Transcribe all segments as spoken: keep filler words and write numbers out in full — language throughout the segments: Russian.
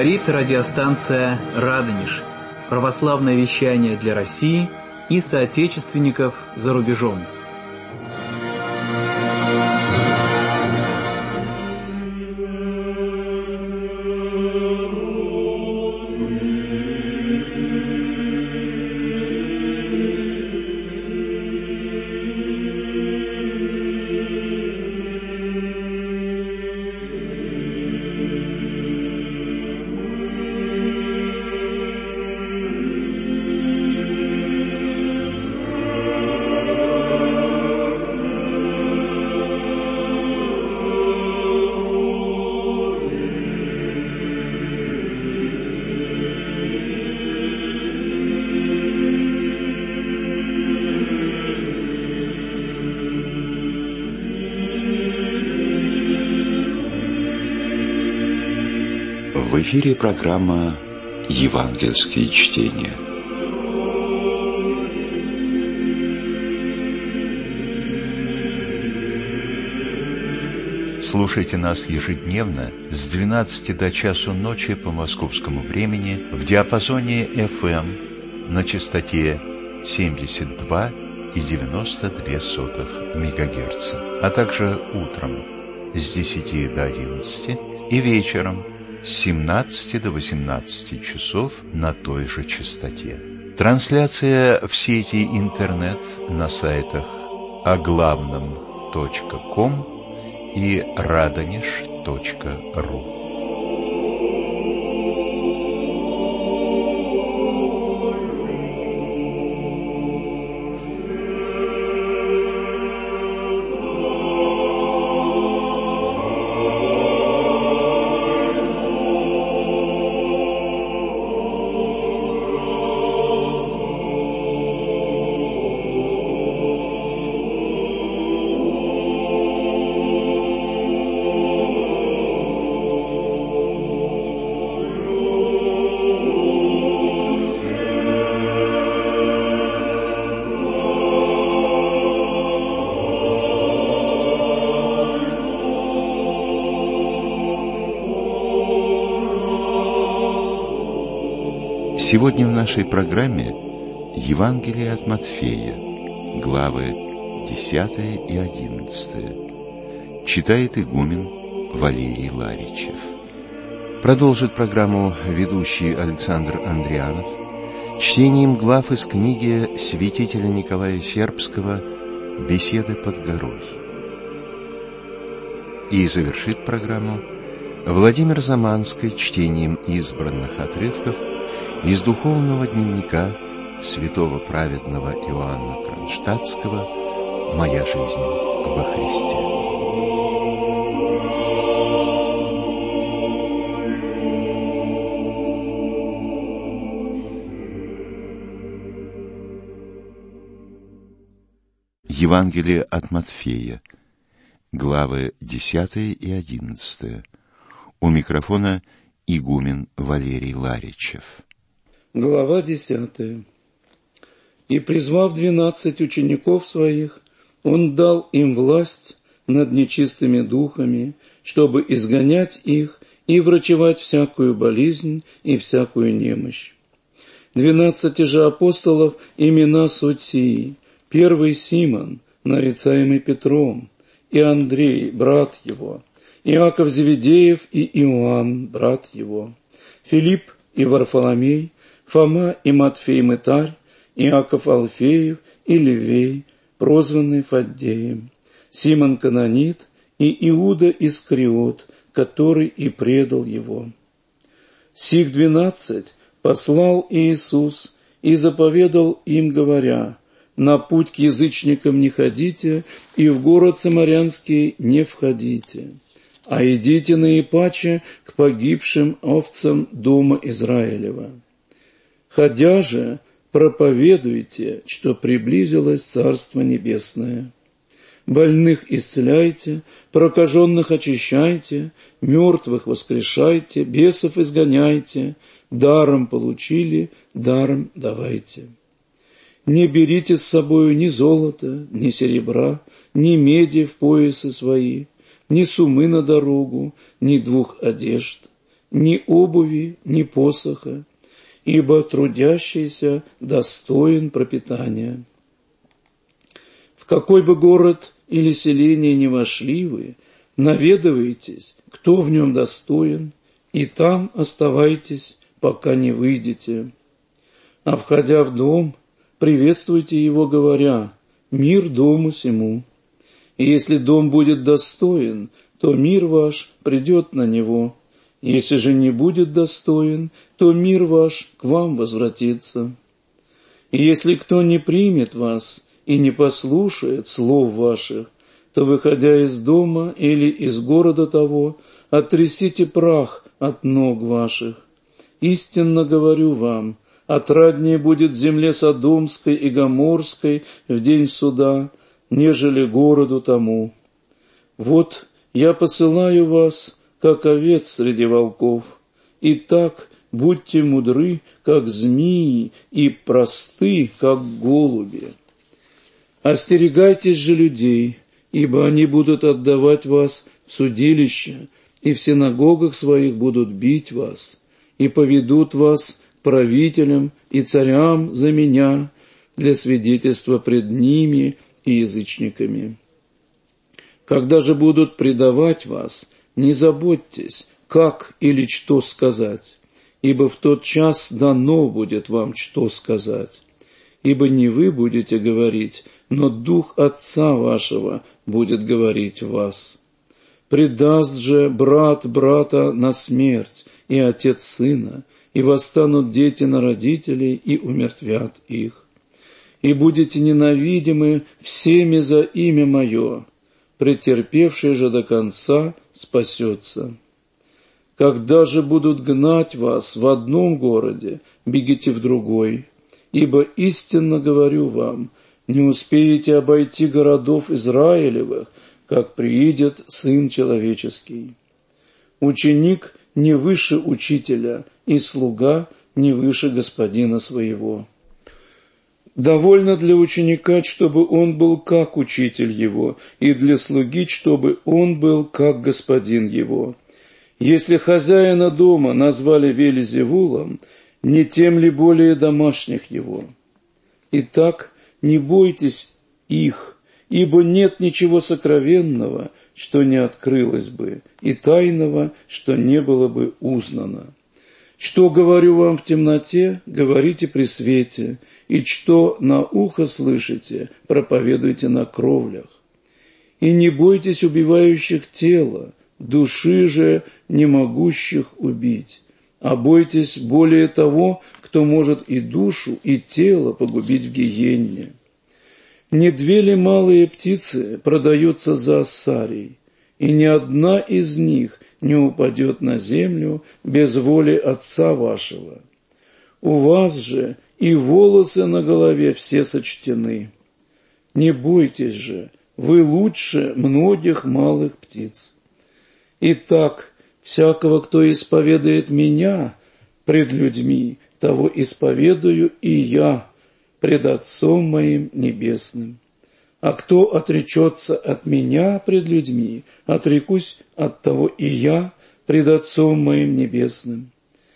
Говорит радиостанция «Радонеж». Православное вещание для России и соотечественников за рубежом. В эфире программа «Евангельские чтения». Слушайте нас ежедневно с двенадцати до часу ночи по московскому времени в диапазоне эф эм на частоте семьдесят два и девяносто две сотых мегагерца, а также утром с десяти до одиннадцати и вечером с семнадцати до восемнадцати часов на той же частоте. Трансляция в сети интернет на сайтах оглавном точка ком и радонеж точка ру. Сегодня в нашей программе Евангелие от Матфея, главы десятая и одиннадцатая. Читает игумен Валерий Ларичев. Продолжит программу ведущий Александр Андрианов чтением глав из книги святителя Николая Сербского «Беседы под горой». И завершит программу Владимир Заманский чтением избранных отрывков из духовного дневника святого праведного Иоанна Кронштадтского «Моя жизнь во Христе». Евангелие от Матфея, главы десятая и одиннадцатая. У микрофона игумен Валерий Ларичев. Глава десятая. «И, призвав двенадцать учеников своих, он дал им власть над нечистыми духами, чтобы изгонять их и врачевать всякую болезнь и всякую немощь. Двенадцати же апостолов имена суть сии: первый Симон, нарицаемый Петром, и Андрей, брат его, Иаков Зеведеев и Иоанн, брат его, Филипп и Варфоломей, Фома и Матфей Мытарь, Иаков Алфеев и Левей, прозванный Фаддеем, Симон Канонит и Иуда Искариот, который и предал его. Сих двенадцать послал Иисус и заповедал им, говоря: на путь к язычникам не ходите и в город Самарянский не входите, а идите наипаче к погибшим овцам дома Израилева. Ходя же, проповедуйте, что приблизилось Царство Небесное. Больных исцеляйте, прокаженных очищайте, мертвых воскрешайте, бесов изгоняйте, даром получили, даром давайте. Не берите с собою ни золота, ни серебра, ни меди в поясы свои, ни сумы на дорогу, ни двух одежд. ни обуви, ни посоха, ибо трудящийся достоин пропитания. В какой бы город или селение ни вошли вы, наведывайтесь, кто в нем достоин, и там оставайтесь, пока не выйдете. А входя в дом, приветствуйте его, говоря: «Мир дому сему». И если дом будет достоин, то мир ваш придет на него. Если же не будет достоин, то мир ваш к вам возвратится. И если кто не примет вас и не послушает слов ваших, то, выходя из дома или из города того, оттрясите прах от ног ваших. Истинно говорю вам, отраднее будет земле Содомской и Гоморской в день суда, нежели городу тому. Вот я посылаю вас, как овец среди волков. Итак, будьте мудры, как змеи, и просты, как голуби. Остерегайтесь же людей, ибо они будут отдавать вас в судилище, и в синагогах своих будут бить вас, и поведут вас к правителям и царям за меня для свидетельства пред ними и язычниками. Когда же будут предавать вас, не заботьтесь, как или что сказать, ибо в тот час дано будет вам что сказать. Ибо не вы будете говорить, но Дух Отца вашего будет говорить в вас. Предаст же брат брата на смерть, и отец сына, и восстанут дети на родителей, и умертвят их. И будете ненавидимы всеми за имя Мое, претерпевший же до конца спасется. Когда же будут гнать вас в одном городе, бегите в другой, ибо истинно говорю вам, не успеете обойти городов Израилевых, как приидет Сын Человеческий. Ученик не выше учителя, и слуга не выше господина своего. Довольно для ученика, чтобы он был как учитель его, и для слуги, чтобы он был как господин его. Если хозяина дома назвали Вельзевулом, не тем ли более домашних его? Итак, не бойтесь их, ибо нет ничего сокровенного, что не открылось бы, и тайного, что не было бы узнано. Что говорю вам в темноте, говорите при свете, и что на ухо слышите, проповедуйте на кровлях. И не бойтесь убивающих тело, души же не могущих убить, а бойтесь более того, кто может и душу, и тело погубить в гиенне. Не две ли малые птицы продаются за ассарий, и ни одна из них не упадет на землю без воли Отца вашего? У вас же и волосы на голове все сочтены. Не бойтесь же, вы лучше многих малых птиц. Итак, всякого, кто исповедует Меня пред людьми, того исповедую и Я пред Отцом Моим Небесным. А кто отречется от Меня пред людьми, отрекусь от того и Я пред Отцом Моим Небесным.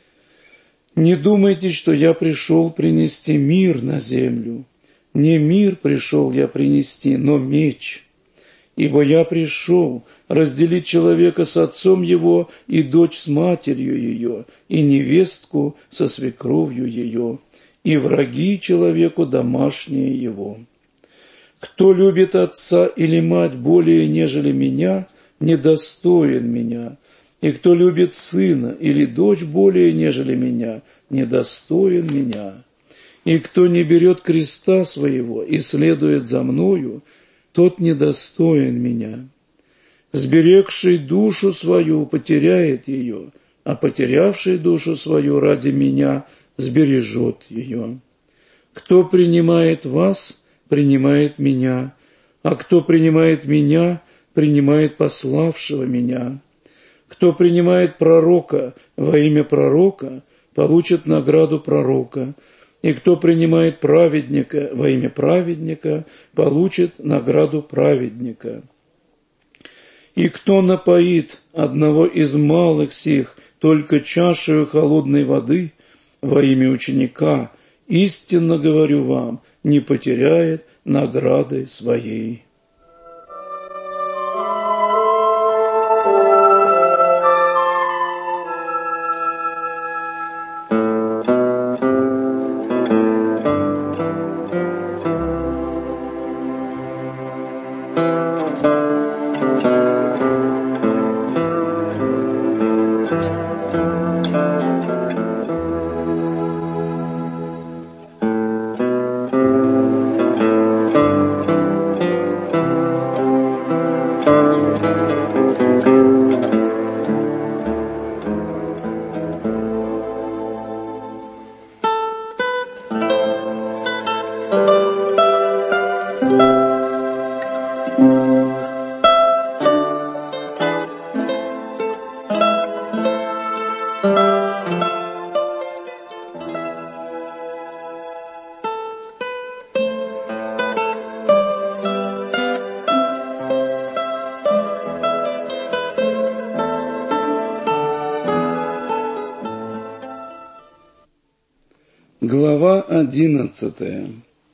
Не думайте, что я пришел принести мир на землю. Не мир пришел я принести, но меч. Ибо я пришел разделить человека с отцом его, и дочь с матерью ее, и невестку со свекровью ее, и враги человеку домашние его. Кто любит отца или мать более, нежели меня, недостоин меня. И кто любит сына или дочь более, нежели меня, недостоин меня. И кто не берет креста своего и следует за мною, тот недостоин меня. Сберегший душу свою потеряет ее, а потерявший душу свою ради меня сбережет ее. Кто принимает вас, принимает меня, а кто принимает меня, принимает пославшего меня. Кто принимает пророка во имя пророка, получит награду пророка, и кто принимает праведника во имя праведника, получит награду праведника. И кто напоит одного из малых сих только чашею холодной воды во имя ученика, истинно говорю вам, не потеряет награды своей». Глава одиннадцатая.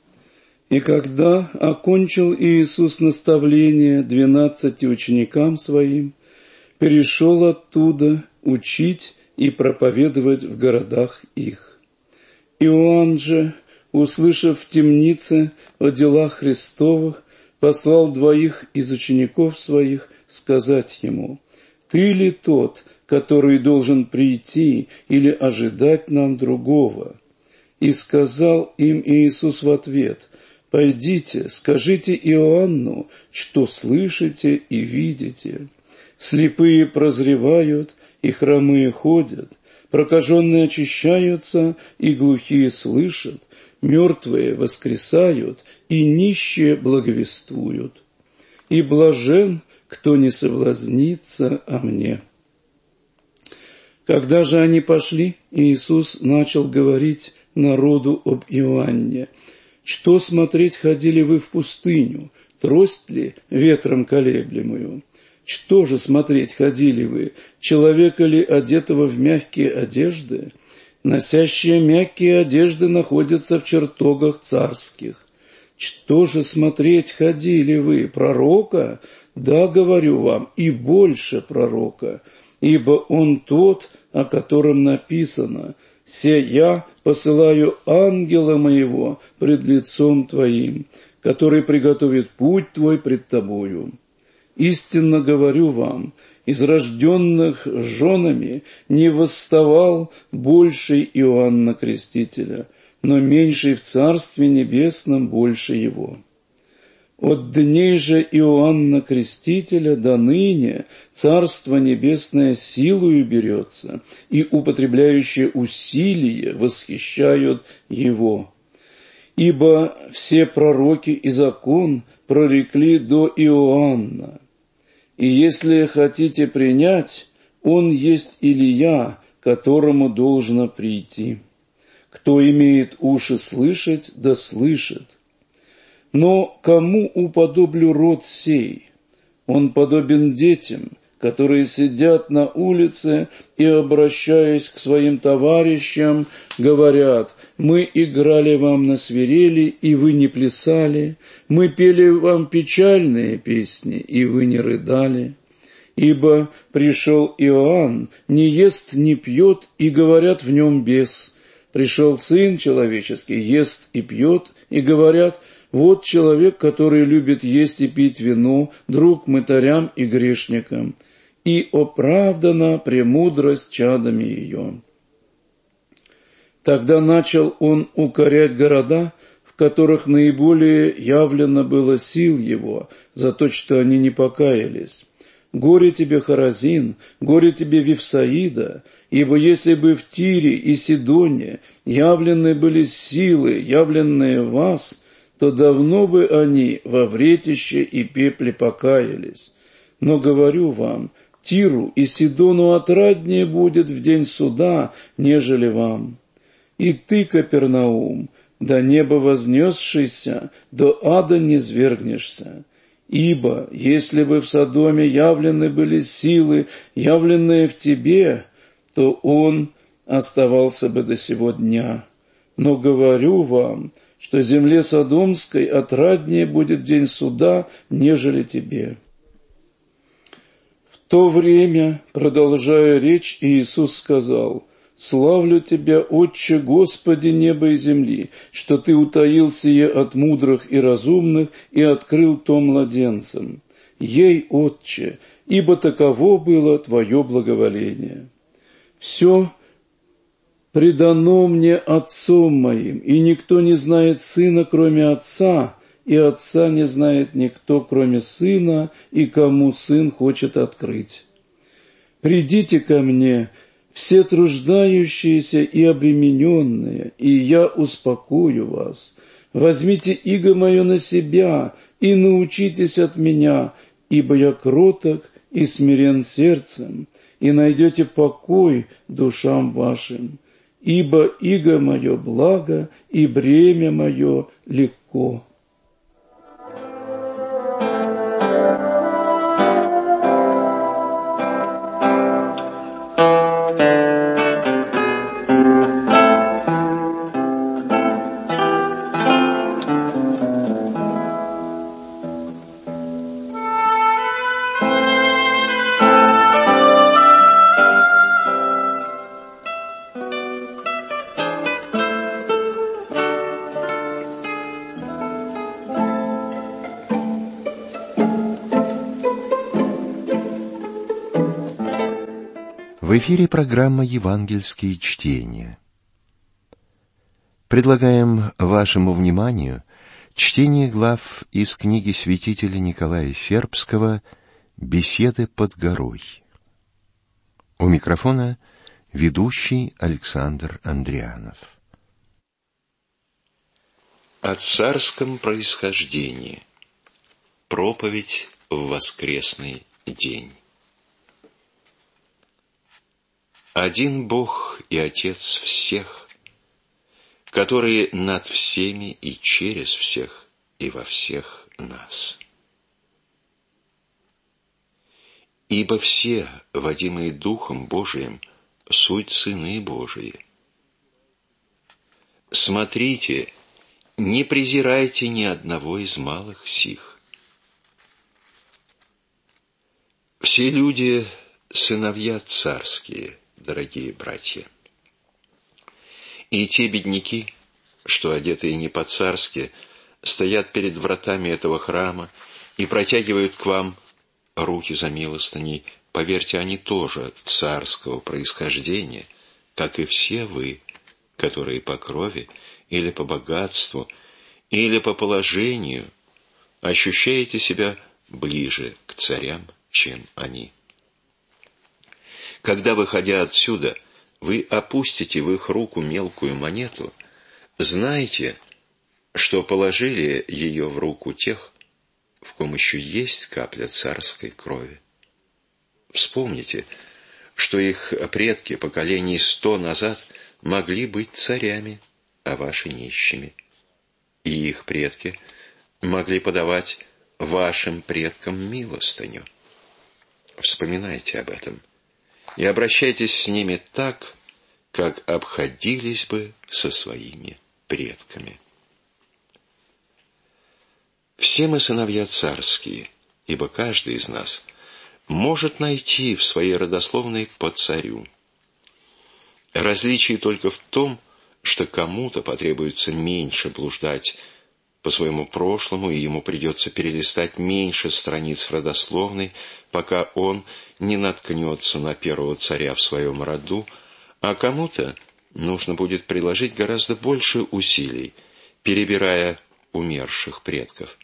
«И когда окончил Иисус наставление двенадцати ученикам Своим, перешел оттуда учить и проповедовать в городах их. Иоанн же, услышав в темнице о делах Христовых, послал двоих из учеников Своих сказать Ему: «Ты ли тот, который должен прийти, или ожидать нам другого?» И сказал им Иисус в ответ: «Пойдите, скажите Иоанну, что слышите и видите. Слепые прозревают, и хромые ходят, прокаженные очищаются, и глухие слышат, мертвые воскресают, и нищие благовествуют. И блажен, кто не соблазнится о мне». Когда же они пошли, Иисус начал говорить народу об Иоанне: «Что смотреть ходили вы в пустыню? Трость ли ветром колеблемую? Что же смотреть ходили вы? Человека ли, одетого в мягкие одежды? Носящие мягкие одежды находятся в чертогах царских. Что же смотреть ходили вы? Пророка? Да, говорю вам, и больше пророка, ибо он тот, о котором написано: «Се я посылаю ангела моего пред лицом твоим, который приготовит путь твой пред тобою. Истинно говорю вам, из рожденных женами не восставал больший Иоанна Крестителя, но меньший в Царстве Небесном больше его. От дней же Иоанна Крестителя до ныне Царство Небесное силою берется, и употребляющие усилие восхищают его. Ибо все пророки и закон прорекли до Иоанна. И если хотите принять, он есть Илия, которому должно прийти. Кто имеет уши слышать, да слышит. Но кому уподоблю род сей? Он подобен детям, которые сидят на улице и, обращаясь к своим товарищам, говорят: «Мы играли вам на свирели, и вы не плясали, мы пели вам печальные песни, и вы не рыдали. Ибо пришел Иоанн, не ест, не пьет, и говорят в нем бес. Пришел Сын Человеческий, ест и пьет, и говорят: вот человек, который любит есть и пить вино, друг мытарям и грешникам, и оправдана премудрость чадами ее». Тогда начал он укорять города, в которых наиболее явлено было сил его, за то, что они не покаялись. «Горе тебе, Хоразин, горе тебе, Вифсаида, ибо если бы в Тире и Сидоне явлены были силы, явленные в вас, то давно бы они во вретище и пепле покаялись. Но говорю вам, Тиру и Сидону отраднее будет в день суда, нежели вам. И ты, Капернаум, до неба вознесшийся, до ада не свергнешься. Ибо если бы в Содоме явлены были силы, явленные в тебе, то он оставался бы до сего дня. Но говорю вам, что земле Содомской отраднее будет день суда, нежели тебе». В то время, продолжая речь, Иисус сказал: «Славлю Тебя, Отче, Господи неба и земли, что Ты утаил сие от мудрых и разумных и открыл то младенцам. Ей, Отче, ибо таково было Твое благоволение. Все предано мне Отцом моим, и никто не знает Сына, кроме Отца, и Отца не знает никто, кроме Сына, и кому Сын хочет открыть. Придите ко мне, все труждающиеся и обремененные, и я успокою вас. Возьмите иго мое на себя и научитесь от меня, ибо я кроток и смирен сердцем, и найдете покой душам вашим. Ибо иго мое благо, и бремя мое легко». В эфире программа «Евангельские чтения». Предлагаем вашему вниманию чтение глав из книги святителя Николая Сербского «Беседы под горой». У микрофона ведущий Александр Андрианов. О царском происхождении. Проповедь в воскресный день. Один Бог и Отец всех, который над всеми и через всех и во всех нас. Ибо все, водимые Духом Божиим, суть сыны Божии. Смотрите, не презирайте ни одного из малых сих. Все люди — сыновья царские, дорогие братья. И те бедняки, что одетые не по-царски, стоят перед вратами этого храма и протягивают к вам руки за милостыней, поверьте, они тоже царского происхождения, как и все вы, которые по крови или по богатству, или по положению ощущаете себя ближе к царям, чем они. Когда, выходя отсюда, вы опустите в их руку мелкую монету, знайте, что положили ее в руку тех, в ком еще есть капля царской крови. Вспомните, что их предки поколений сто назад могли быть царями, а ваши нищими. И их предки могли подавать вашим предкам милостыню. Вспоминайте об этом. И обращайтесь с ними так, как обходились бы со своими предками. Все мы сыновья царские, ибо каждый из нас может найти в своей родословной по царю. Различие только в том, что кому-то потребуется меньше блуждать по своему прошлому, и ему придется перелистать меньше страниц родословной, пока он не наткнется на первого царя в своем роду, а кому-то нужно будет приложить гораздо больше усилий, перебирая умерших предков.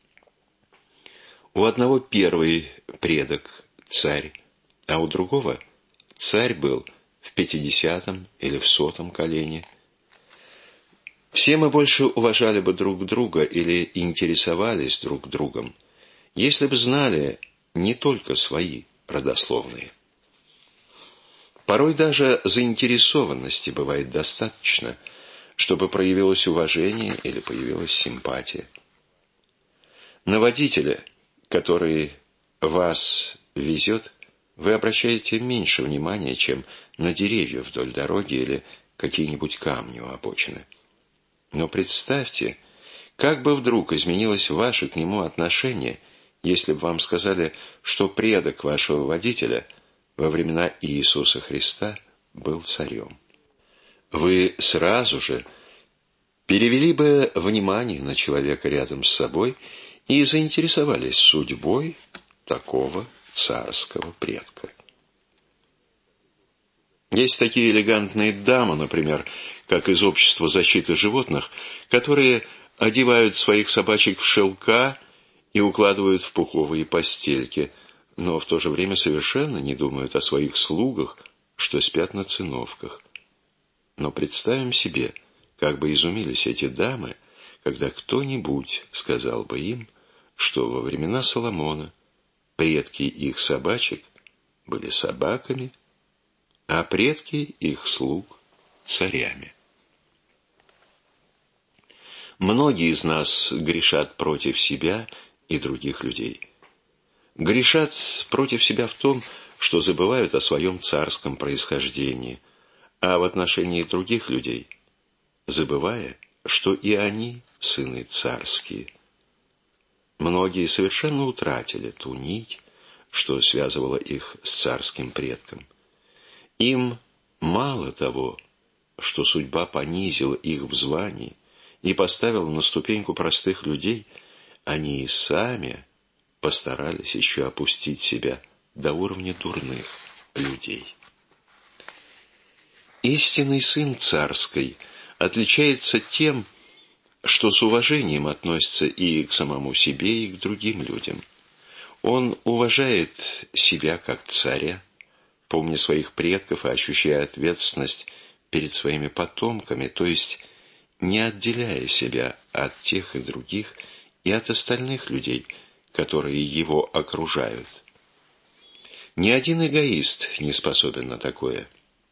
У одного первый предок – царь, а у другого царь был в пятидесятом или в сотом колене. Все мы больше уважали бы друг друга или интересовались друг другом, если бы знали не только свои родословные. Порой даже заинтересованности бывает достаточно, чтобы проявилось уважение или появилась симпатия. На водителя, который вас везет, вы обращаете меньше внимания, чем на деревья вдоль дороги или какие-нибудь камни у обочины. Но представьте, как бы вдруг изменилось ваше к нему отношение, если бы вам сказали, что предок вашего водителя во времена Иисуса Христа был царем. Вы сразу же перевели бы внимание на человека рядом с собой и заинтересовались судьбой такого царского предка. Есть такие элегантные дамы, например, как из общества защиты животных, которые одевают своих собачек в шелка и укладывают в пуховые постельки, но в то же время совершенно не думают о своих слугах, что спят на циновках. Но представим себе, как бы изумились эти дамы, когда кто-нибудь сказал бы им, что во времена Соломона предки их собачек были собаками, а предки их слуг – царями. Многие из нас грешат против себя и других людей. Грешат против себя в том, что забывают о своем царском происхождении, а в отношении других людей, забывая, что и они сыны царские. Многие совершенно утратили ту нить, что связывала их с царским предком. Им мало того, что судьба понизила их в звании и поставила на ступеньку простых людей, они и сами постарались еще опустить себя до уровня дурных людей. Истинный сын царский отличается тем, что с уважением относится и к самому себе, и к другим людям. Он уважает себя как царя, помня своих предков и ощущая ответственность перед своими потомками, то есть не отделяя себя от тех и других и от остальных людей, которые его окружают. Ни один эгоист не способен на такое.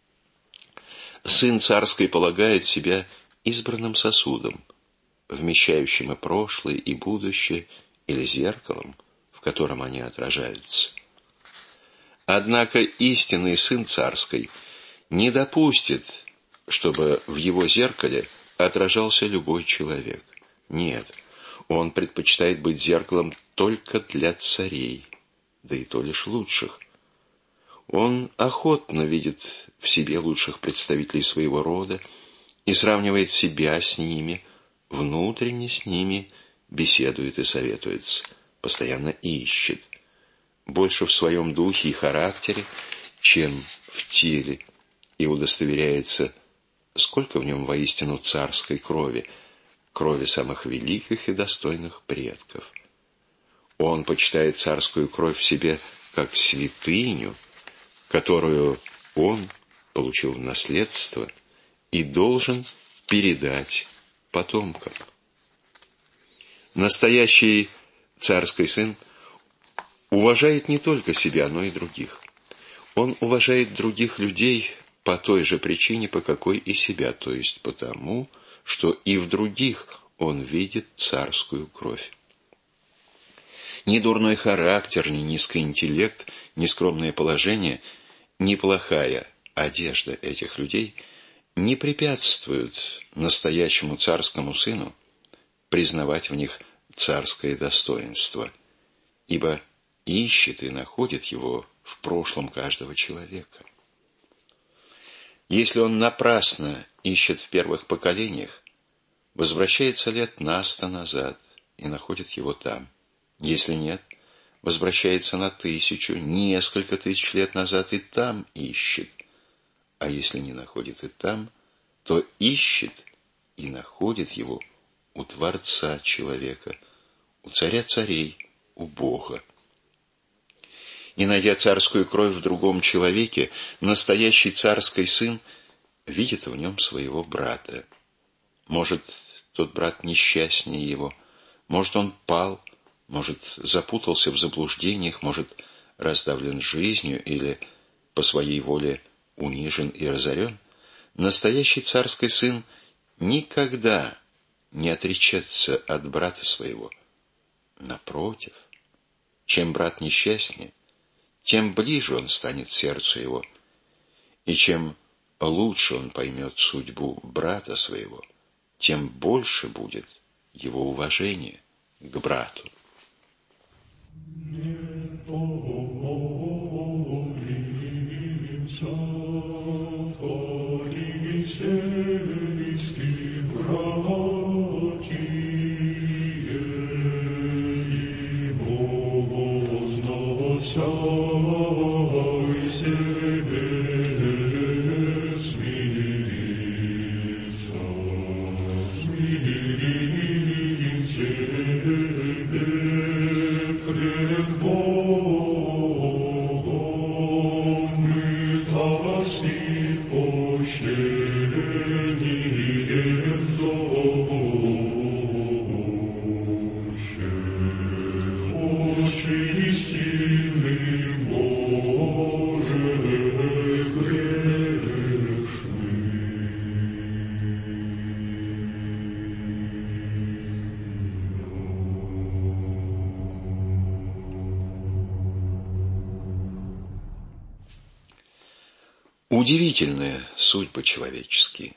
Сын царский полагает себя избранным сосудом, вмещающим и прошлое, и будущее, или зеркалом, в котором они отражаются. Однако истинный сын царский не допустит, чтобы в его зеркале отражался любой человек. Нет, он предпочитает быть зеркалом только для царей, да и то лишь лучших. Он охотно видит в себе лучших представителей своего рода и сравнивает себя с ними, внутренне с ними беседует и советуется, постоянно ищет, больше в своем духе и характере, чем в теле, и удостоверяется, сколько в нем воистину царской крови, крови самых великих и достойных предков. Он почитает царскую кровь в себе как святыню, которую он получил в наследство и должен передать потомкам. Настоящий царский сын уважает не только себя, но и других. Он уважает других людей по той же причине, по какой и себя, то есть потому, что и в других он видит царскую кровь. Ни дурной характер, ни низкий интеллект, ни скромное положение, ни плохая одежда этих людей не препятствуют настоящему царскому сыну признавать в них царское достоинство, ибо ищет и находит его в прошлом каждого человека. Если он напрасно ищет в первых поколениях, возвращается лет на сто назад и находит его там. Если нет, возвращается на тысячу, несколько тысяч лет назад и там ищет. А если не находит и там, то ищет и находит его у Творца человека, у Царя царей, у Бога. И, найдя царскую кровь в другом человеке, настоящий царский сын видит в нем своего брата. Может, тот брат несчастнее его, может, он пал, может, запутался в заблуждениях, может, раздавлен жизнью или по своей воле унижен и разорен. Настоящий царский сын никогда не отречется от брата своего. Напротив, чем брат несчастнее, тем ближе он станет сердцу его, и чем лучше он поймет судьбу брата своего, тем больше будет его уважение к брату. Удивительные судьбы человеческие.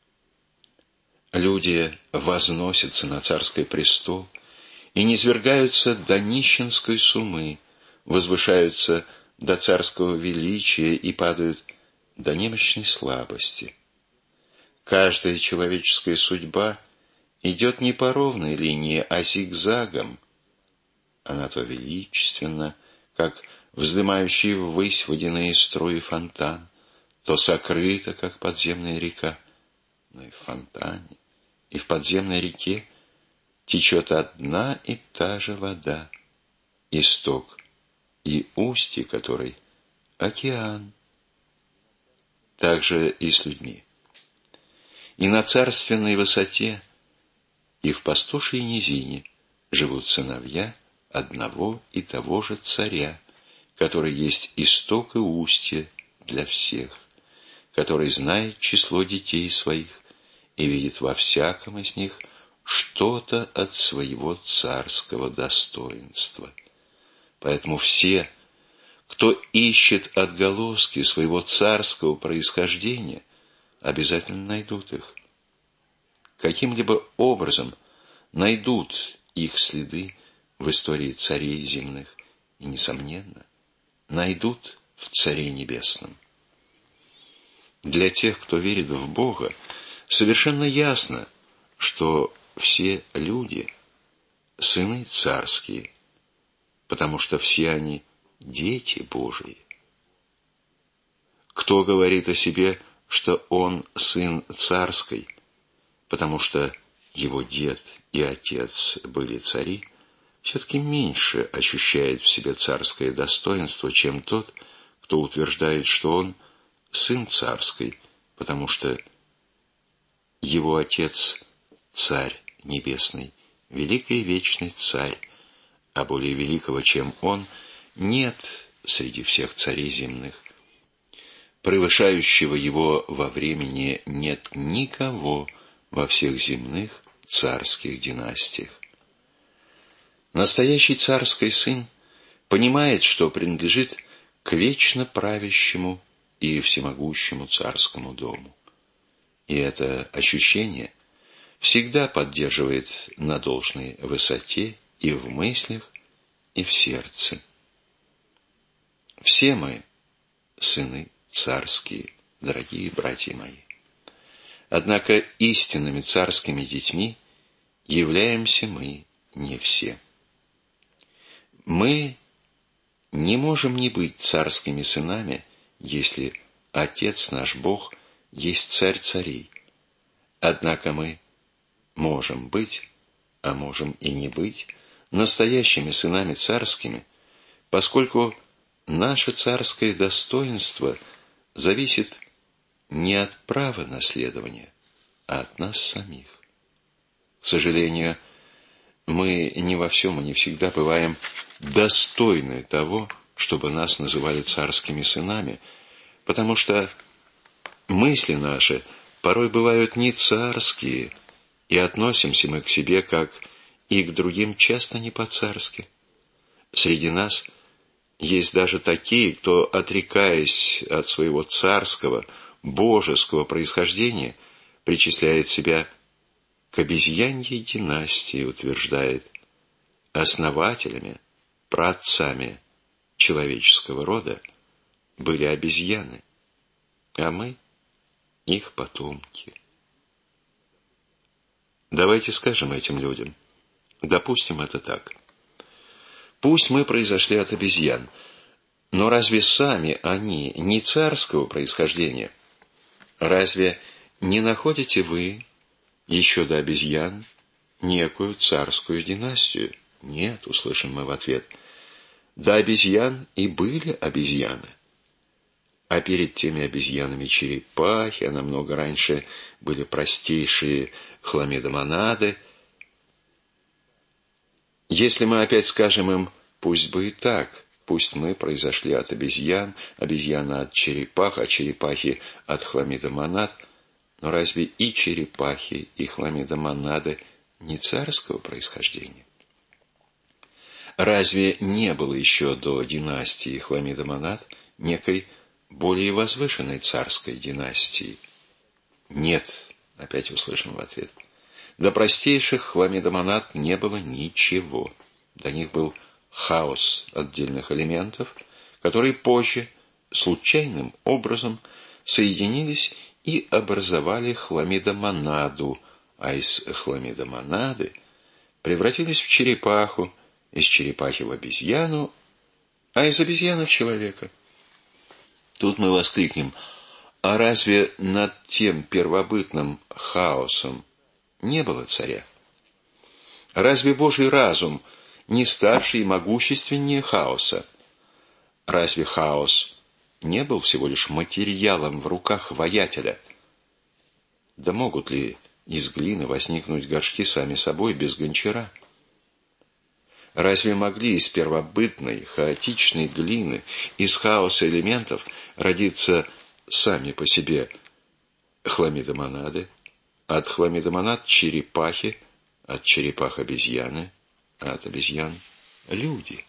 Люди возносятся на царский престол и низвергаются до нищенской сумы, возвышаются до царского величия и падают до немощной слабости. Каждая человеческая судьба идет не по ровной линии, а зигзагом. Она то величественна, как вздымающий ввысь водяные струи фонтан, то сокрыта, как подземная река, но и в фонтане, и в подземной реке течет одна и та же вода, исток и устье которой — океан. Так же и с людьми. И на царственной высоте, и в пастушьей низине живут сыновья одного и того же царя, который есть исток и устье для всех, который знает число детей своих и видит во всяком из них что-то от своего царского достоинства. Поэтому все, кто ищет отголоски своего царского происхождения, обязательно найдут их. Каким-либо образом найдут их следы в истории царей земных и, несомненно, найдут в Царе Небесном. Для тех, кто верит в Бога, совершенно ясно, что все люди — сыны царские, потому что все они — дети Божии. Кто говорит о себе, что он сын царский, потому что его дед и отец были цари, все-таки меньше ощущает в себе царское достоинство, чем тот, кто утверждает, что он сын царский, потому что его отец — царь небесный, великий вечный царь, а более великого, чем он, нет среди всех царей земных. Превышающего его во времени нет никого во всех земных царских династиях. Настоящий царский сын понимает, что принадлежит к вечно правящему и всемогущему царскому дому. И это ощущение всегда поддерживает на должной высоте и в мыслях, и в сердце. Все мы сыны царские, дорогие братья мои. Однако истинными царскими детьми являемся мы не все. Мы не можем не быть царскими сынами, если Отец наш Бог есть царь царей. Однако мы можем быть, а можем и не быть, настоящими сынами царскими, поскольку наше царское достоинство зависит не от права наследования, а от нас самих. К сожалению, мы не во всем и не всегда бываем достойны того, чтобы нас называли царскими сынами, потому что мысли наши порой бывают не царские, и относимся мы к себе, как и к другим, часто не по-царски. Среди нас Есть даже такие, кто, отрекаясь от своего царского, божеского происхождения, причисляет себя к обезьяньей династии, утверждает, основателями, праотцами человеческого рода были обезьяны, а мы — их потомки. Давайте скажем этим людям, допустим, это так. Пусть мы произошли от обезьян, но разве сами они не царского происхождения? Разве не находите вы еще до обезьян некую царскую династию? Нет, услышим мы в ответ. До обезьян и были обезьяны. А перед теми обезьянами черепахи, а намного раньше были простейшие хламидомонады. Если мы опять скажем им, пусть бы и так, пусть мы произошли от обезьян, обезьяны от черепах, а черепахи от хламидомонад, но разве и черепахи, и хламидомонады не царского происхождения? Разве не было еще до династии хламидомонад некой более возвышенной царской династии? Нет, опять услышим в ответ. До простейших хламидомонад не было ничего. До них был хаос отдельных элементов, которые позже, случайным образом, соединились и образовали хламидомонаду, а из хламидомонады превратились в черепаху, из черепахи в обезьяну, а из обезьяны в человека. Тут мы воскликнем, а разве над тем первобытным хаосом не было царя? Разве Божий разум не старше и могущественнее хаоса? Разве хаос не был всего лишь материалом в руках воятеля? Да могут ли из глины возникнуть горшки сами собой без гончара? Разве могли из первобытной, хаотичной глины, из хаоса элементов родиться сами по себе хламидомонады, от хламидомонад черепахи, от черепах обезьяны, а от обезьян люди?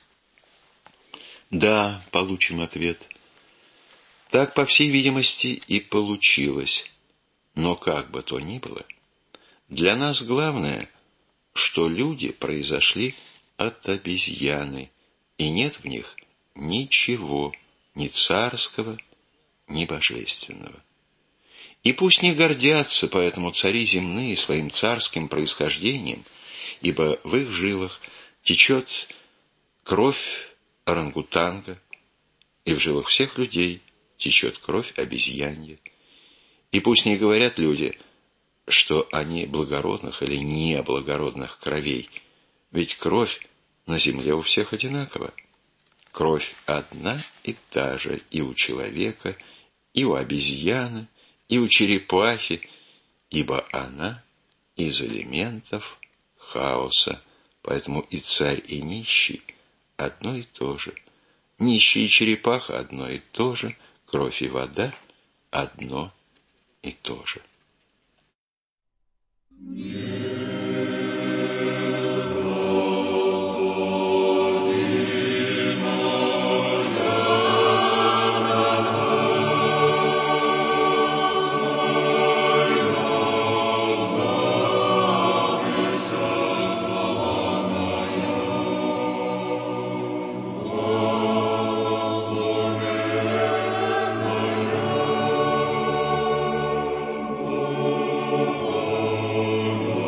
Да, получим ответ. Так, по всей видимости, и получилось. Но как бы то ни было, для нас главное, что люди произошли от обезьяны, и нет в них ничего, ни царского, ни божественного. И пусть не гордятся поэтому цари земные своим царским происхождением, ибо в их жилах течет кровь орангутанга, и в жилах всех людей течет кровь обезьянья. И пусть не говорят люди, что они благородных или неблагородных кровей, ведь кровь на земле у всех одинакова. Кровь одна и та же и у человека, и у обезьяны, и у черепахи, ибо она из элементов хаоса. Поэтому и царь, и нищий одно и то же. Нищий и черепаха одно и то же, кровь и вода одно и то же. Oh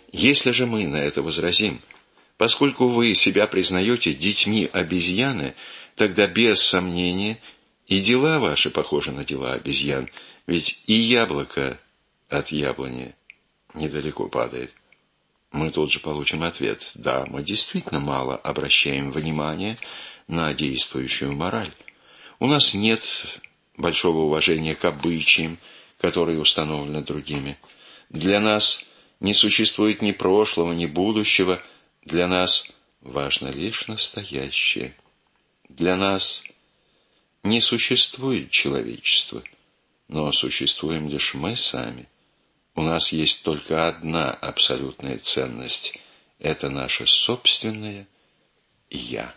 Если же мы на это возразим: поскольку вы себя признаете детьми обезьяны, тогда без сомнения и дела ваши похожи на дела обезьян, ведь и яблоко от яблони недалеко падает. Мы тут же получим ответ: да, мы действительно мало обращаем внимания на действующую мораль. У нас нет большого уважения к обычаям, которые установлены другими. Для нас не существует ни прошлого, ни будущего. Для нас важно лишь настоящее. Для нас не существует человечества, но существуем лишь мы сами. У нас есть только одна абсолютная ценность – это наше собственное «я».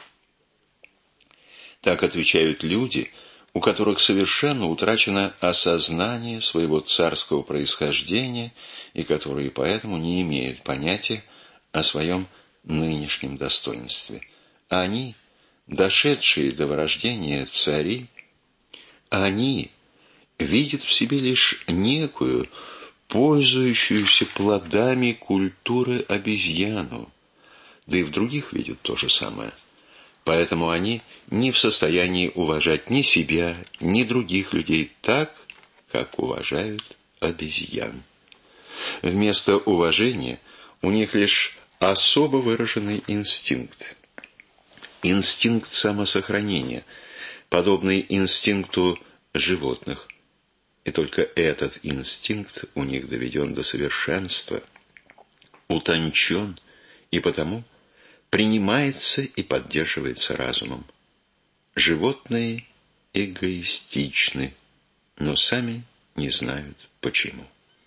Так отвечают люди, у которых совершенно утрачено осознание своего царского происхождения и которые поэтому не имеют понятия о своем нынешнем достоинстве. Они, дошедшие до вырождения цари, они видят в себе лишь некую, пользующуюся плодами культуры обезьяну, да и в других видят то же самое. Поэтому они не в состоянии уважать ни себя, ни других людей так, как уважают обезьян. Вместо уважения у них лишь особо выраженный инстинкт. Инстинкт самосохранения, подобный инстинкту животных. И только этот инстинкт у них доведен до совершенства, утончен и потому принимается и поддерживается разумом. Животные эгоистичны, но сами не знают почему.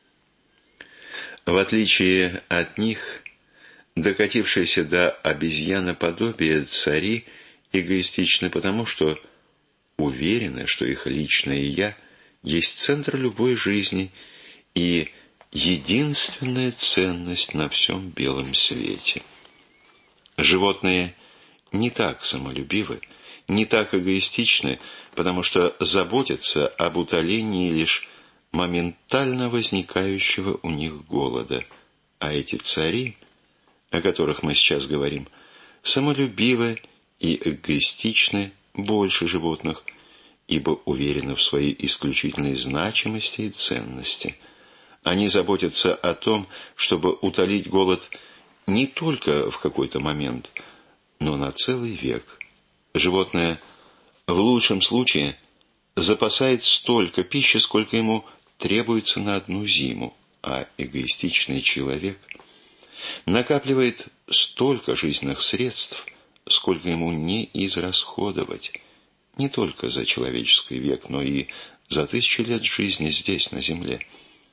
В отличие от них, докатившиеся до обезьяноподобия цари эгоистичны потому, что уверены, что их личное «я» есть центр любой жизни и единственная ценность на всем белом свете. Животные не так самолюбивы, не так эгоистичны, потому что заботятся об утолении лишь моментально возникающего у них голода, а эти цари, о которых мы сейчас говорим, самолюбивы и эгоистичны больше животных, ибо уверены в своей исключительной значимости и ценности. Они заботятся о том, чтобы утолить голод не только в какой-то момент, но на целый век. Животное в лучшем случае запасает столько пищи, сколько ему требуется на одну зиму, а эгоистичный человек накапливает столько жизненных средств, сколько ему не израсходовать, не только за человеческий век, но и за тысячи лет жизни здесь, на земле.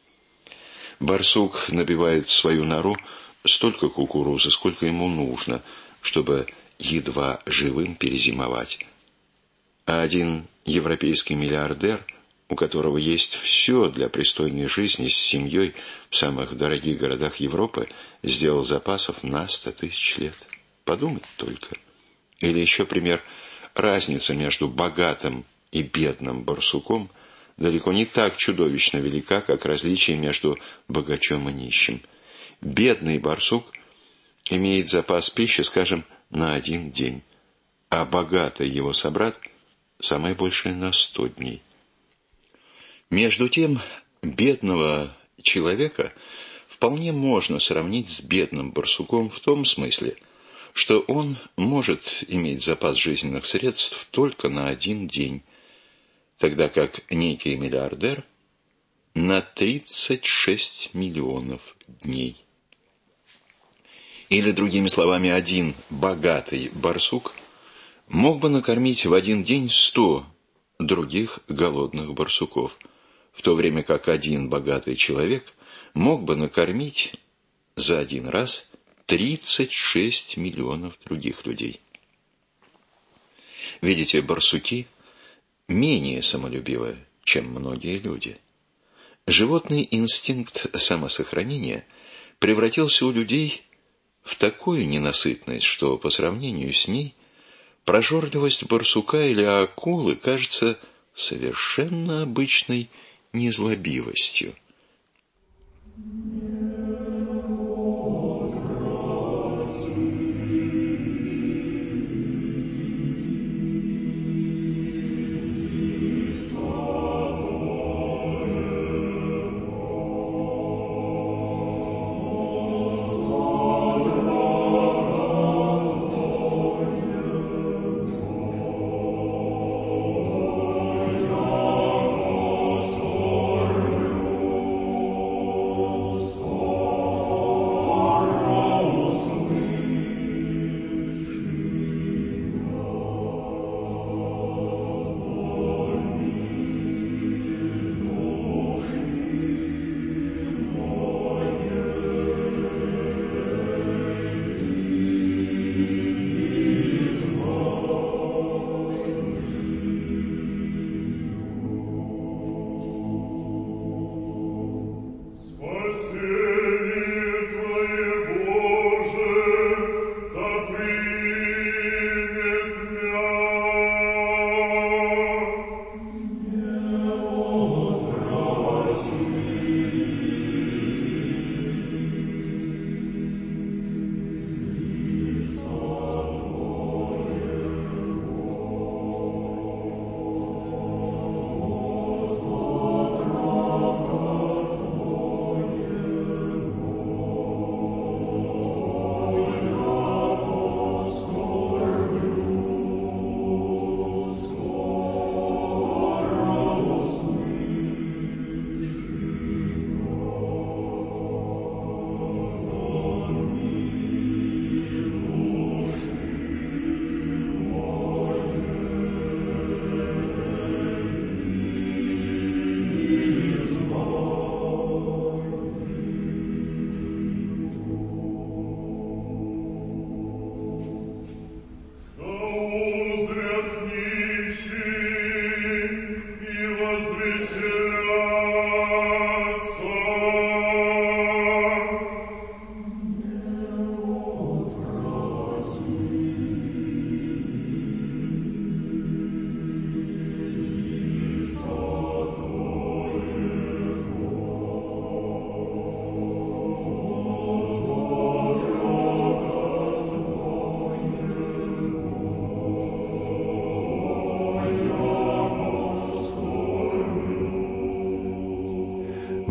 Барсук набивает в свою нору столько кукурузы, сколько ему нужно, чтобы едва живым перезимовать. А один европейский миллиардер, у которого есть все для пристойной жизни с семьей в самых дорогих городах Европы, сделал запасов на сто тысяч лет. Подумать только. Или еще пример: разница между богатым и бедным барсуком далеко не так чудовищно велика, как различие между богачом и нищим. Бедный барсук имеет запас пищи, скажем, на один день, а богатый его собрат – самое большее на сто дней. Между тем, бедного человека вполне можно сравнить с бедным барсуком в том смысле, что он может иметь запас жизненных средств только на один день, тогда как некий миллиардер на тридцать шесть миллионов дней. Или, другими словами, один богатый барсук мог бы накормить в один день сто других голодных барсуков, в то время как один богатый человек мог бы накормить за один раз тридцать шесть миллионов других людей. Видите, барсуки менее самолюбивы, чем многие люди. Животный инстинкт самосохранения превратился у людей в такую ненасытность, что по сравнению с ней прожорливость барсука или акулы кажется совершенно обычной незлобивостью.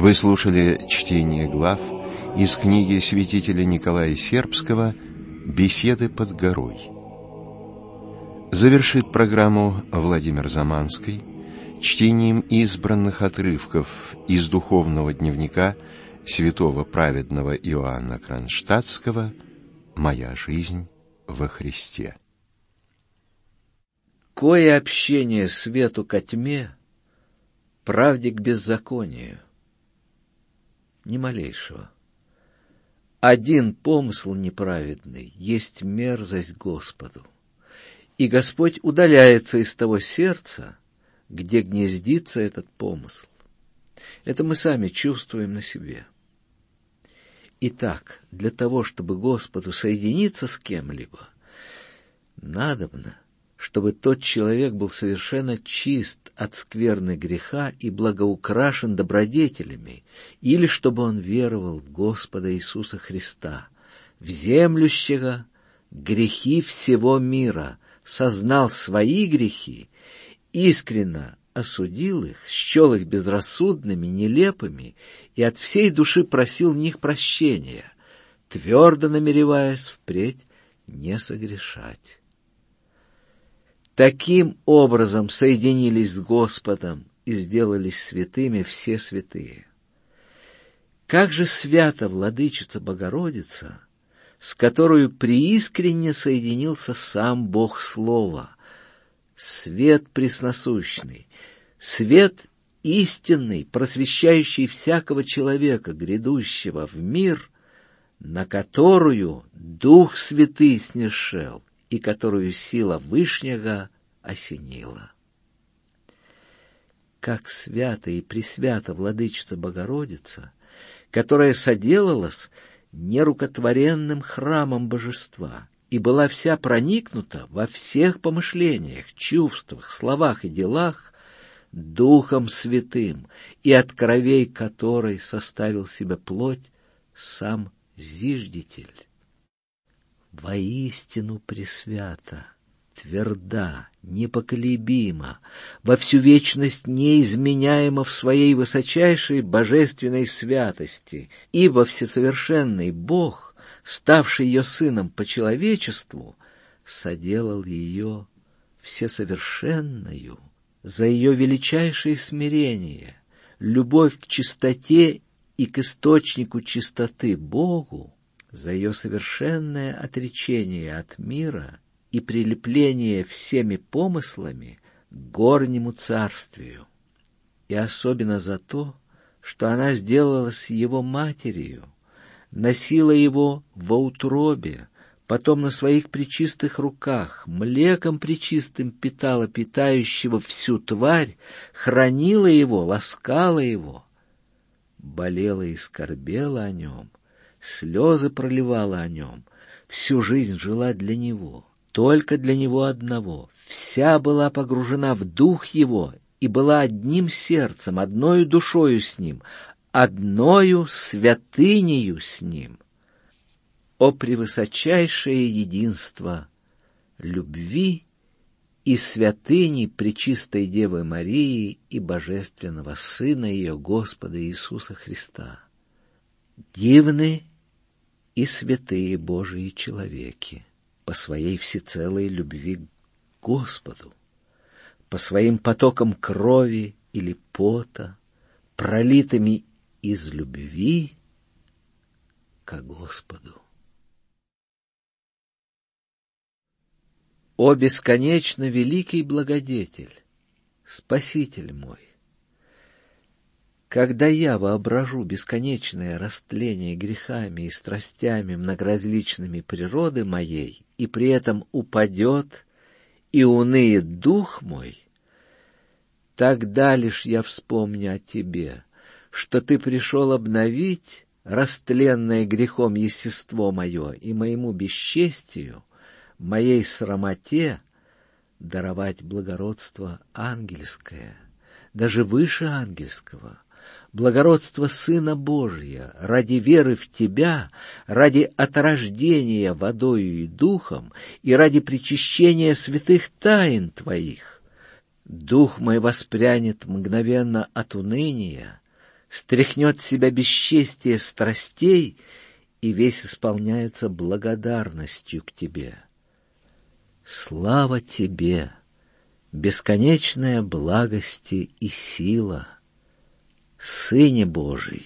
Вы слушали чтение глав из книги святителя Николая Сербского «Беседы под горой». Завершит программу Владимир Заманский чтением избранных отрывков из духовного дневника святого праведного Иоанна Кронштадтского «Моя жизнь во Христе». Кое общение свету ко тьме, правде к беззаконию, ни малейшего. Один помысл неправедный есть мерзость Господу, и Господь удаляется из того сердца, где гнездится этот помысл. Это мы сами чувствуем на себе. Итак, для того, чтобы Господу соединиться с кем-либо, надобно, чтобы тот человек был совершенно чист от скверны греха и благоукрашен добродетелями, или чтобы он веровал в Господа Иисуса Христа, вземлющего грехи всего мира, сознал свои грехи, искренно осудил их, счел их безрассудными, нелепыми и от всей души просил в них прощения, твердо намереваясь впредь не согрешать. Таким образом соединились с Господом и сделались святыми все святые. Как же свята Владычица Богородица, с которой преискренне соединился сам Бог Слова, свет пресносущный, свет истинный, просвещающий всякого человека, грядущего в мир, на которую Дух Святый снишел и которую сила Вышнего осенила. Как свята и пресвята Владычица Богородица, которая соделалась нерукотворенным храмом Божества и была вся проникнута во всех помышлениях, чувствах, словах и делах Духом Святым, и от кровей которой составил себе плоть сам Зиждитель. Воистину пресвята, тверда, непоколебима, во всю вечность неизменяема в своей высочайшей божественной святости, ибо всесовершенный Бог, ставший ее сыном по человечеству, соделал ее всесовершенною за ее величайшее смирение, любовь к чистоте и к источнику чистоты Богу, за ее совершенное отречение от мира и прилепление всеми помыслами к горнему царствию, и особенно за то, что она сделалась его матерью, носила его во утробе, потом на своих пречистых руках, млеком пречистым питала питающего всю тварь, хранила его, ласкала его, болела и скорбела о нем, слезы проливала о нем, всю жизнь жила для него, только для него одного, вся была погружена в дух его и была одним сердцем, одною душою с ним, одною святынею с ним. О превысочайшее единство любви и святыни Пречистой Девы Марии и Божественного Сына ее Господа Иисуса Христа! Дивны и святые Божии человеки по своей всецелой любви к Господу, по своим потокам крови или пота, пролитыми из любви ко Господу. О бесконечно великий благодетель, Спаситель мой! Когда я воображу бесконечное растление грехами и страстями многоразличными природы моей, и при этом упадет и уныет дух мой, тогда лишь я вспомню о тебе, что ты пришел обновить растленное грехом естество мое и моему бесчестию, моей срамоте даровать благородство ангельское, даже выше ангельского, благородство Сына Божия, ради веры в Тебя, ради отрождения водою и духом и ради причащения святых тайн Твоих. Дух мой воспрянет мгновенно от уныния, стряхнет с себя бесчестие страстей и весь исполняется благодарностью к Тебе. Слава Тебе, бесконечная благости и сила, Сыне Божий.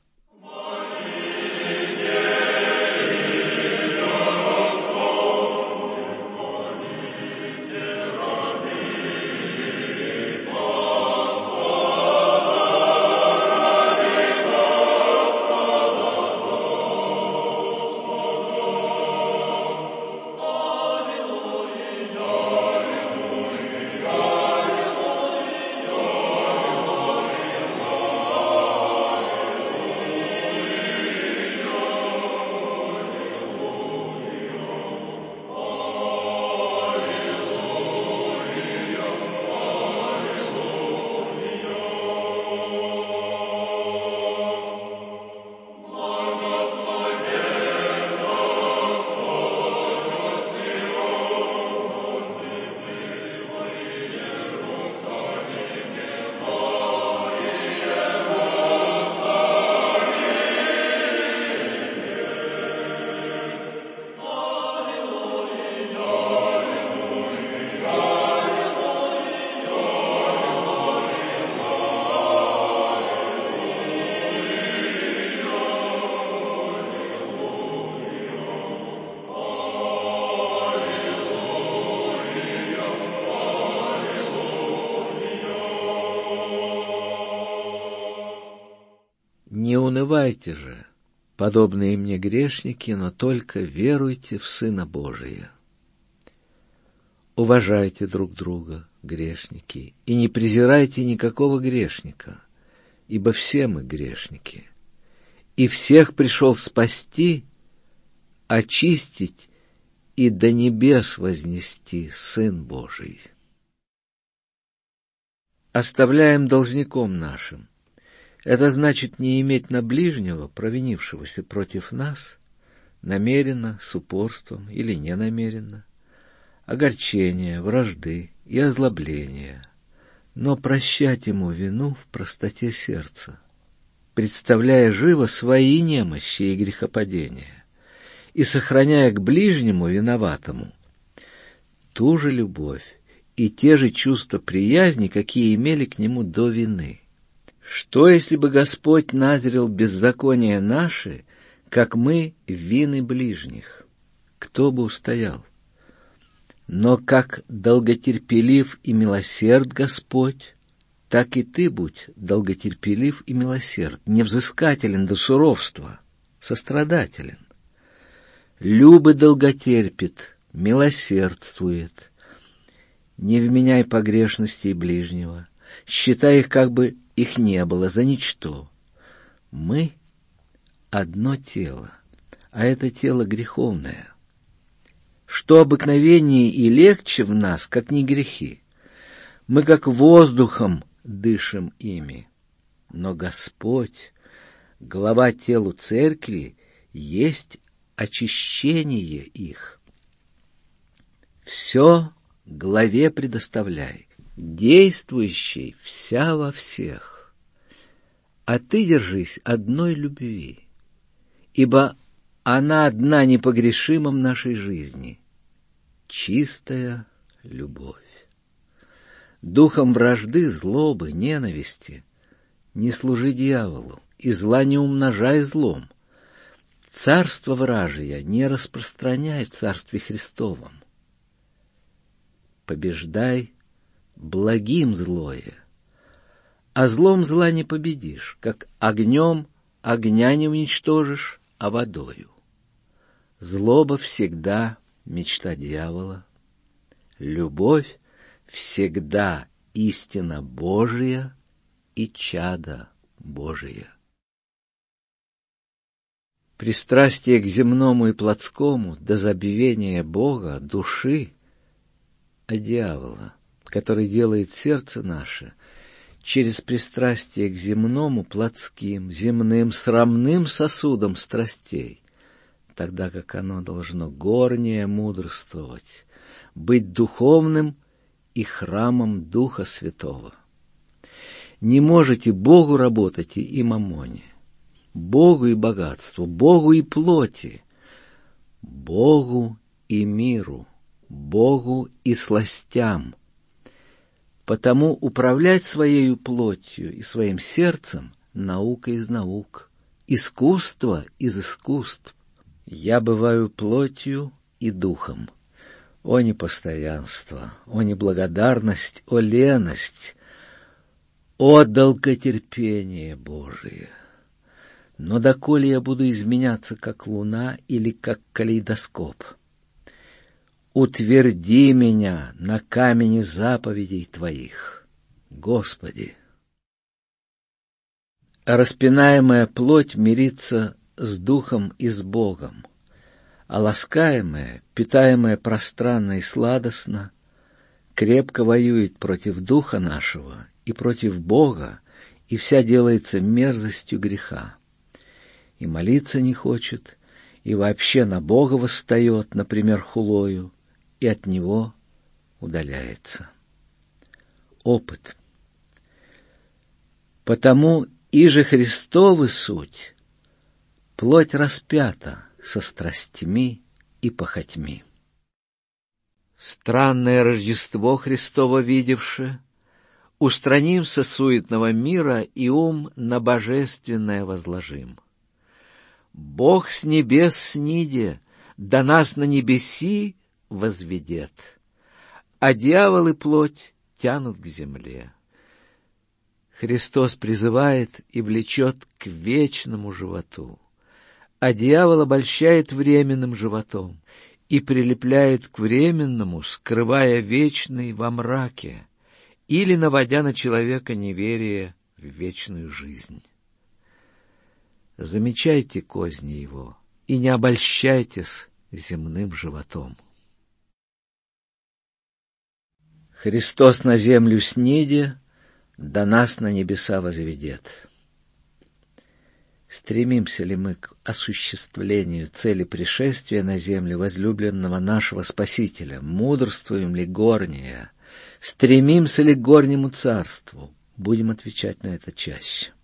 Не унывайте же, подобные мне грешники, но только веруйте в Сына Божия. Уважайте друг друга, грешники, и не презирайте никакого грешника, ибо все мы грешники. И всех пришел спасти, очистить и до небес вознести Сын Божий. Оставляем должником нашим. Это значит не иметь на ближнего, провинившегося против нас, намеренно, с упорством или ненамеренно, огорчения, вражды и озлобления, но прощать ему вину в простоте сердца, представляя живо свои немощи и грехопадения, и сохраняя к ближнему виноватому ту же любовь и те же чувства приязни, какие имели к нему до вины. Что, если бы Господь назрел беззакония наши, как мы вины ближних? Кто бы устоял? Но как долготерпелив и милосерд Господь, так и ты будь долготерпелив и милосерд, невзыскателен до суровства, сострадателен. Любо долготерпит, милосердствует. Не вменяй погрешностей ближнего, считай их, как бы их не было, за ничто. Мы — одно тело, а это тело греховное. Что обыкновеннее и легче в нас, как не грехи. Мы как воздухом дышим ими. Но Господь, глава телу церкви, есть очищение их. Все главе предоставляй, действующий вся во всех. А ты держись одной любви, ибо она одна непогрешима в нашей жизни. Чистая любовь. Духом вражды, злобы, ненависти не служи дьяволу, и зла не умножай злом. Царство вражие не распространяй в Царстве Христовом. Побеждай благим злое, а злом зла не победишь, как огнем огня не уничтожишь, а водою. Злоба всегда мечта дьявола, любовь всегда истина Божия и чадо Божие. Пристрастие к земному и плотскому до забвения Бога, души, а дьявола, который делает сердце наше через пристрастие к земному, плотским, земным, срамным сосудам страстей, тогда как оно должно горнее мудрствовать, быть духовным и храмом Духа Святого. Не можете Богу работать и мамоне, Богу и богатству, Богу и плоти, Богу и миру, Богу и сластям. Потому управлять своею плотью и своим сердцем — наука из наук, искусство из искусств. Я бываю плотью и духом. О непостоянство, о неблагодарность, о леность, о долготерпение Божие! Но доколе я буду изменяться, как луна или как калейдоскоп? Утверди меня на камне заповедей Твоих, Господи. Распинаемая плоть мирится с Духом и с Богом, а ласкаемая, питаемая пространно и сладостно, крепко воюет против Духа нашего и против Бога, и вся делается мерзостью греха. И молиться не хочет, и вообще на Бога восстает, например, хулою, и от Него удаляется. Опыт. Потому иже Христовы суть, плоть распята со страстьми и похотьми. Странное Рождество Христово видевши, устранимся суетного мира и ум на божественное возложим. Бог с небес сниде, да нас на небеси возведет, а дьявол и плоть тянут к земле. Христос призывает и влечет к вечному животу, а дьявол обольщает временным животом и прилепляет к временному, скрывая вечный во мраке или наводя на человека неверие в вечную жизнь. Замечайте козни его и не обольщайтесь земным животом. Христос на землю сниде, да нас на небеса возведет. Стремимся ли мы к осуществлению цели пришествия на землю возлюбленного нашего Спасителя? Мудрствуем ли горнее? Стремимся ли к горнему царству? Будем отвечать на это чаще.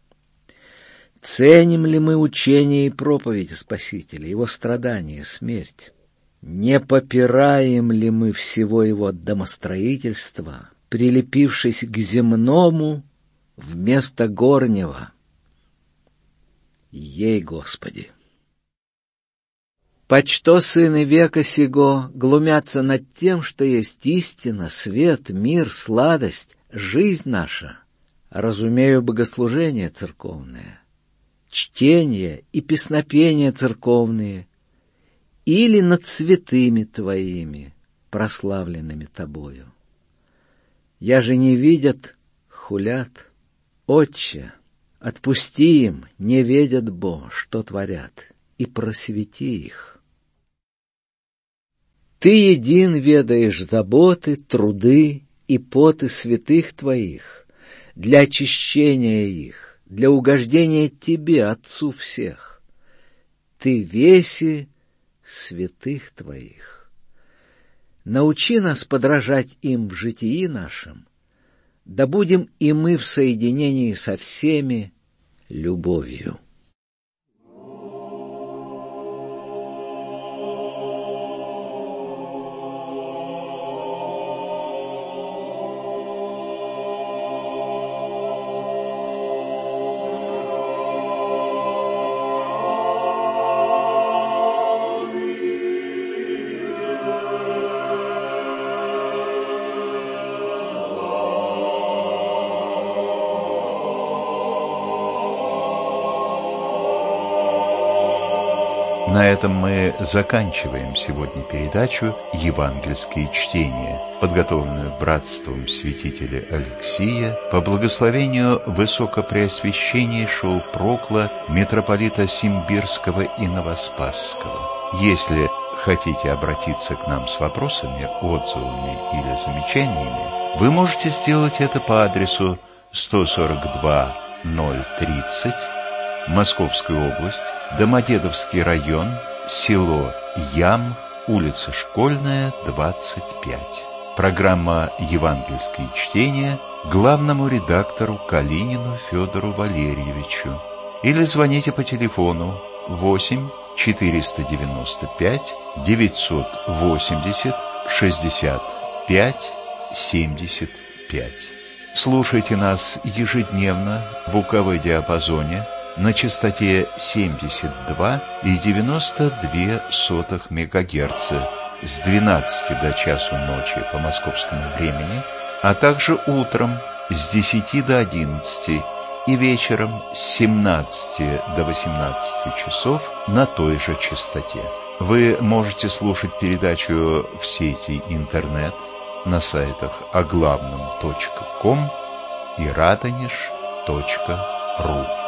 Ценим ли мы учение и проповедь Спасителя, его страдания, смерть? Не попираем ли мы всего его домостроительства, прилепившись к земному вместо горнего? Ей, Господи! Почто сыны века сего глумятся над тем, что есть истина, свет, мир, сладость, жизнь наша? Разумею богослужение церковное, чтение и песнопения церковные, или над святыми Твоими, прославленными Тобою. Я же не видят, хулят. Отче, отпусти им, не ведят Бо, что творят, и просвети их. Ты един ведаешь заботы, труды и поты святых Твоих, для очищения их, для угождения Тебе, Отцу всех. Ты веси святых Твоих. Научи нас подражать им в житии нашем, да будем и мы в соединении со всеми любовью. На этом мы заканчиваем сегодня передачу «Евангельские чтения», подготовленную братством святителя Алексия по благословению высокопреосвященнейшего прокла митрополита Симбирского и Новоспасского. Если хотите обратиться к нам с вопросами, отзывами или замечаниями, вы можете сделать это по адресу сто сорок два ноль тридцать, Московская область, Домодедовский район, село Ям, улица Школьная, двадцать пять. Программа «Евангельские чтения» главному редактору Калинину Федору Валерьевичу. Или звоните по телефону восемь четыреста девяносто пять девятьсот восемьдесят шестьдесят пять семьдесят пять. Слушайте нас ежедневно в УКВ диапазоне на частоте семьдесят два и девяносто две сотых мегагерца с двенадцати до часу ночи по московскому времени, а также утром с десяти до одиннадцати и вечером с семнадцати до восемнадцати часов на той же частоте. Вы можете слушать передачу в сети интернет на сайтах оглавном точка ком и радонеж точка ру.